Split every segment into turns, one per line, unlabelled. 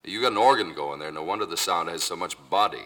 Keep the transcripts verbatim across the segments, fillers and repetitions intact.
You got an organ going there. No wonder the sound has so much body.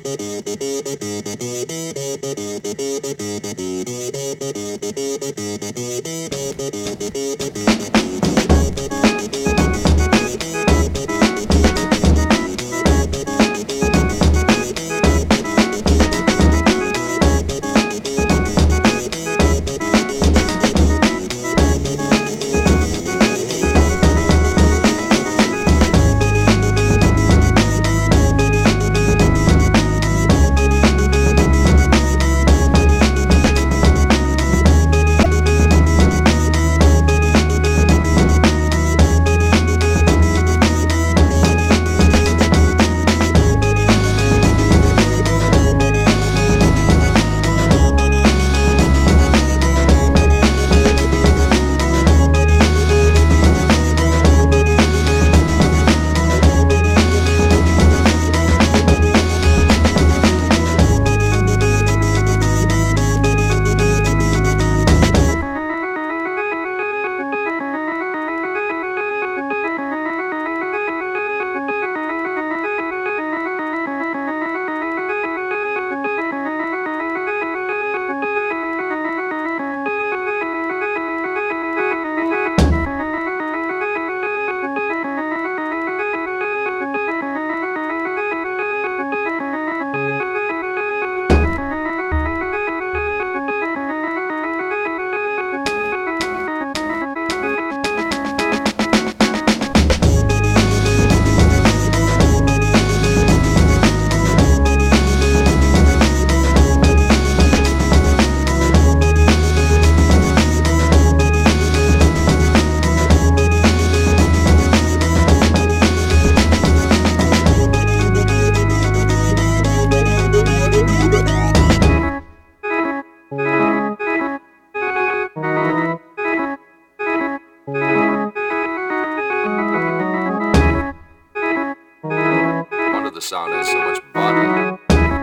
Wonder the sound has so much body.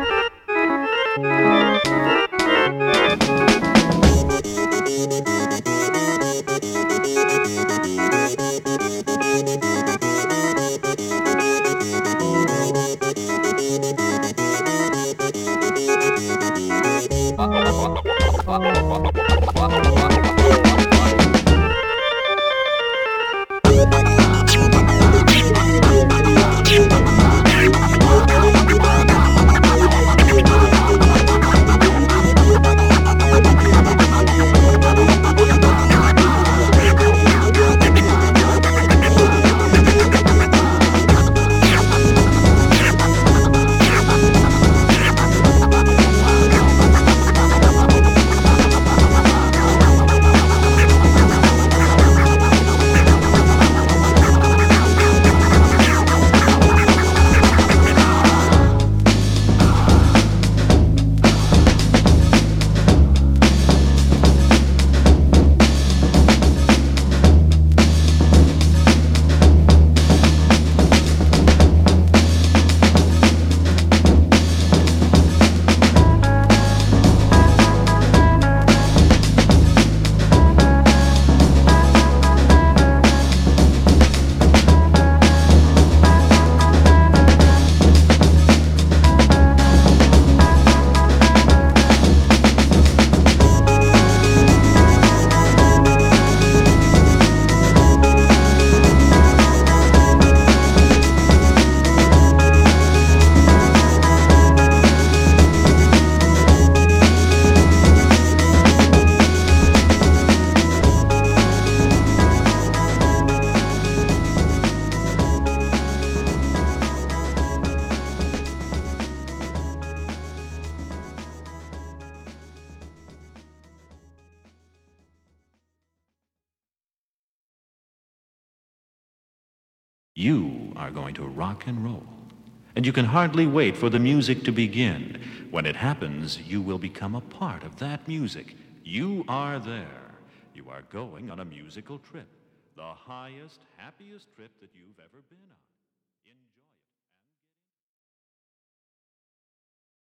You are going to rock and roll, and you can hardly wait for the music to begin. When it happens, you will become a part of that music. You are there. You are going on a musical trip, the highest, happiest trip that you've ever been on.